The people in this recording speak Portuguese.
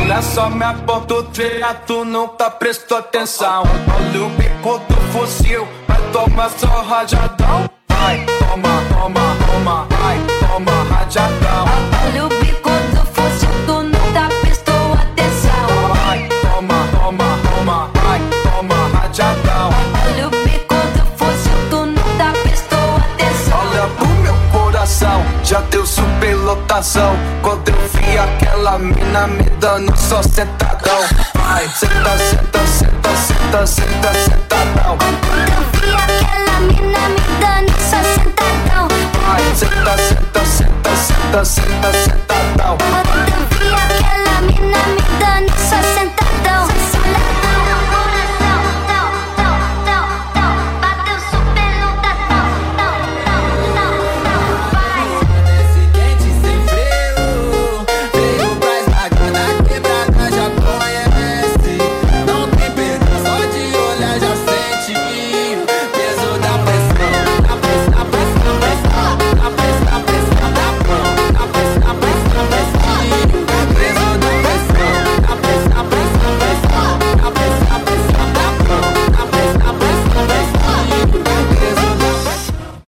Olha só minha pontueira, tu nunca prestou atenção. Olha o bico do fuzil, vai tomar só rajadão. Vai, toma, toma, toma, vai, toma rajadão. Olha o bico do fuzil, tu nunca prestou atenção. Vai, toma, toma, toma, vai, toma rajadão. Olha o bico do fuzil, tu nunca prestou atenção. Olha pro meu coração, já deu superlotação. Quando eu vi aquela mina me dando só sentadão. Vai, senta, senta, senta, senta, senta, sentadão. Quando eu vi aquela mina me dando só sentadão. Vai, senta, senta, senta, senta, senta, sentadão.